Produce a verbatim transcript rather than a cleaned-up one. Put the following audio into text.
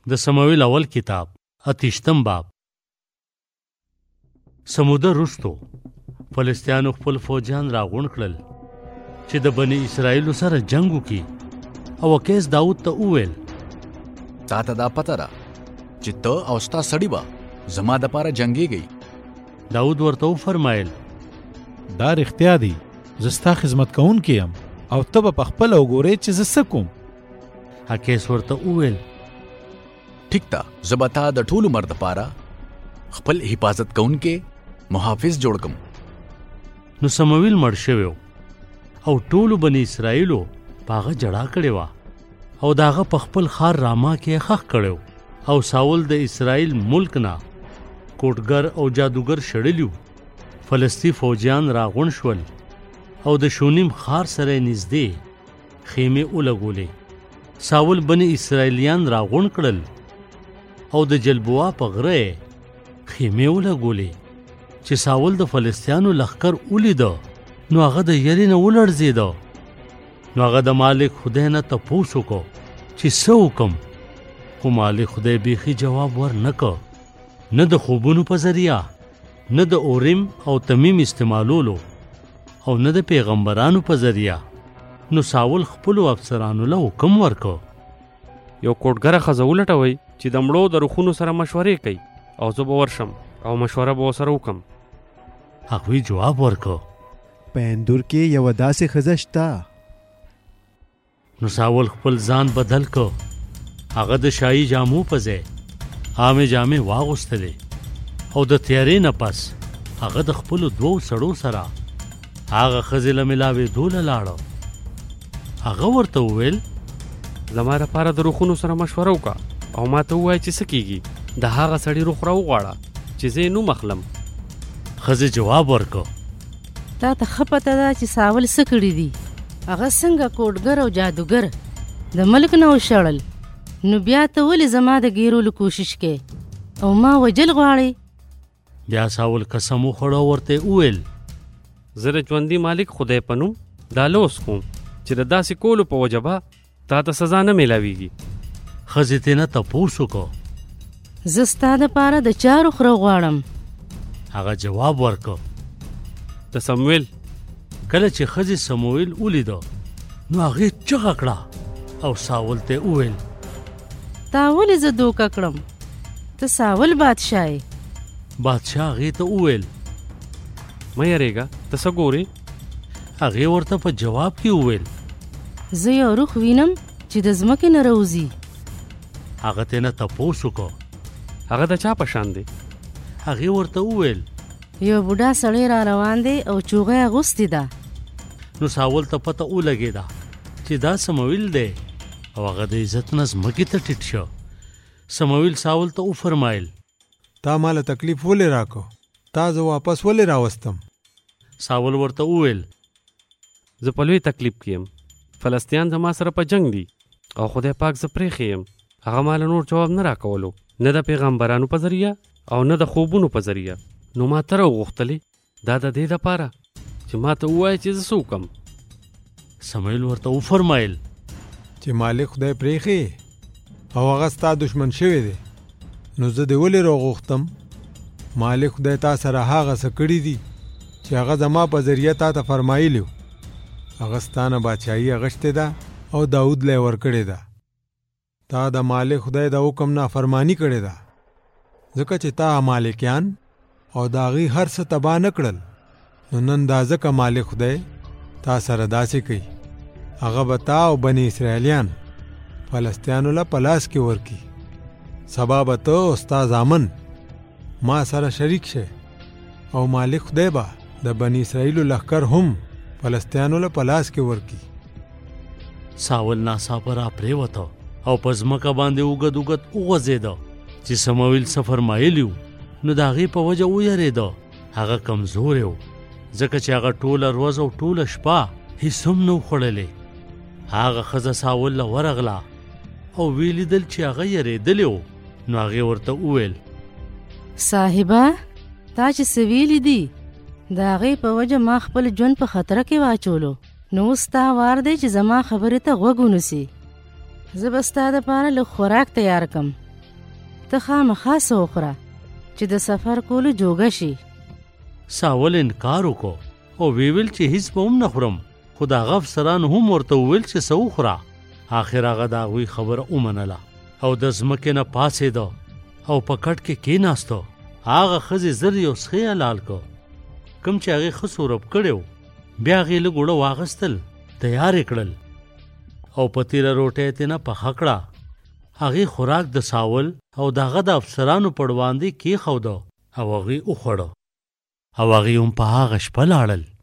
د سمویل اول کتاب اتیشتم باب. سموده رستو فلسطینو خپل فوجان راغونډ کړل چې د بني اسرائیلو سره جنگ وکړي، او کیس داود ته وویل تا ته دا پته ده چې ته او ستا سړي به زما دپاره جنګېږئ. داود ورته وفرمایل دا رښتیا دی، زه ستا خدمت کوونکی یم او ته به پخپله وګورې چې زه څه کوم. اکیس ورته وویل ټیک ده، زه به تا د ټول عمر دپاره خپل حفاظت کوونکی محافظ جوړ کړم. نو سمویل مړ شوی او ټولو بني اسرائیلو په هغه جړا کړې وه او د هغه په خپل ښار راما کې ښخ کړی، او ساول د اسرائیل ملک نه کوټګر او جادوګر شړلي. فلسطین فوجیان راغونډ شول او د شونیم ښار سره نږدې خیمې ولګولې. ساول بني اسرائیلیان راغونډ کړل او د جلبوا په غره خیمې ولګولې. چې ساول د فلسطینو لښکر ولیده نو هغه د یرې نه ولړزېده. نو هغه د مالک خدای نه تپوس وکړو چې څه وکړم، خو مالک خدای بیخي جواب ور نه کړ، نه د خوبونو په ذریعه، نه د اوریم او تمیم استعمالولو، او نه د پیغمبرانو په ذریعه. نو ساول خپلو افسرانو له حکم ورکړ یو کوټګره ښځه ولټوئ چې د مړو د روحونو سره مشورې کوي، او زه به ورشم او مشوره به ورسره وکړم. هغوی جواب ورکړ په اندور کې یوه داسې ښځه شته. نو ساول خپل ځان بدل کړ، هغه د شاهي جامو په ځای عامې جامې واغوستلې، او د تیارې نه پس هغه د خپلو دوو سړو سره هغه ښځې له ملاوېدو له لاړه. هغه ورته وویل زما دپاره د روحونو سره مشوره وکړه او ما ته ووایه چې څه کېږي، د هغه سړي روح راوغواړه چې زه یې نوم اخلم. ښځې جواب ورکړ تا ته ښه پته ده چې ساول څه کړي دي. هغه څنګه کوټګر او جادوګر د ملک نه وشړل، نو بیا ته ولې زما د ګیرولو کوشش کوې او ما وجل غواړې؟ بیا ساول قسم وخوړ او ورته وویل زه د ژوندي مالک خدای په نوم دا لوس کوم چې د داسې کولو په وجه به تا ته سزا نه میلاویږي. ښځې ترې نه تپوس وکړ زه ستا دپاره د چا روح راغواړم؟ هغه جواب ورکړ د سمویل. کله چې ښځې سمویل ولیده نو هغې چغه کړه او ساول ته وویل تا ولې زه دوکه کړم؟ ته ساول بادشاه یې. بادشاه هغې ته وویل مه یریږه، ته څه ګورې؟ هغې ورته په جواب کې وویل زه یو روح وینم چې د ځمکې نه راوځي. هغه ترې نه تپوس وکړ هغه د چا په شان دی؟ هغې ورته وویل یو بوډا سړی را روان دی او چوغه یې اغوستې ده. نو ساول ته پته ولګېده چې دا سمویل دی، او هغه د عزت نه ځمکې ته ټیټ شو. سمویل ساول ته وفرمایل تا ماله تکلیف ولې راکو؟ تا زه واپس ولې راوستم؟ ساول ورته وویل زه په لوی تکلیف کې یم، فلسطین زما سره په جنگ دي او خدای پاک زه پرېښی یم. هغه ماله نور جواب نه راکولو، نه د پیغمبرانو په ذریعه او نه د خوبونو په ذریعه. نو ما ته راوغوښتلې دا د دې دپاره چې ما ته ووایه چې زه څه وکړم. سمویل ورته وفرمایل چې مالک خدای پرېښی او هغه ستا دشمن شوی دی، نو زه دې ولې راوغوښتم؟ مالک خدای تا سره هغه څه کړي دي چې هغه زما په ذریعه تا ته فرمایلي و. هغه ستا نه بادشاهي اغشتې ده او داود له یې ورکړې ده. تا د مالک خدای د حکم نافرماني کړې ده، ځکه چې تا مالکیان او د هغې هر څه تباه نه کړل. نو نن دا ځکه مالک خدای تا سره داسې کوي، هغه به تا او بني اسرائیلیان فلسطینو له په لاس کې ورکي. سبا به ته او ستا زامن ما سره شریک شي، او مالک خدای به د بني اسرائیلو لښکر هم فلسطینو له په لاس کې ورکي. ساول ناڅاپه را پرېوته او په ځمکه باندې اوږد اوږد وغځېده. چې سمویل څه فرمایلي وو نو د هغې په وجه ویرېده. هغه کمزوری و، ځکه چې هغه ټوله ورځ او ټوله شپه هېڅ هم نه و خوړلی. هغه ښځه ساول له ورغله او ویلیدل چې هغه یېرېدلی و. نو هغې ورته وویل صاحبه تا چې څه ویلي دي د هغې په وجه ما خپل ژوند په خطره کې واچولو، نو اوس ستا وار دی چې زما خبرې ته غوږ ونیسي. زه به ستا دپاره لږ خوراک تیار کړم ته خامخا څه وخوره چې د سفر کولو جوګه شي. ساول انکار وکړو او وی ویل چې هیڅ به هم نه خورم، خو د هغه افسرانو هم ورته وویل چې څه وخوره. آخر هغه د هغوی خبره ومنله او د ځمکې نه پاڅېده او په کټ کې کېناسته. هغه ښځې زر یو څښی حلال کړ، کوم چې هغې ښه سورب کړی و. بیا هغې لږ اوړه واغستل، تیار یې کړل او په تیره روټۍ یې ترېنه پخه کړه. هغې خوراک د ساول او د هغه د افسرانو په وړاندې کېښوده او هغې وخوړه او هغې هم په هغه شپه لاړل.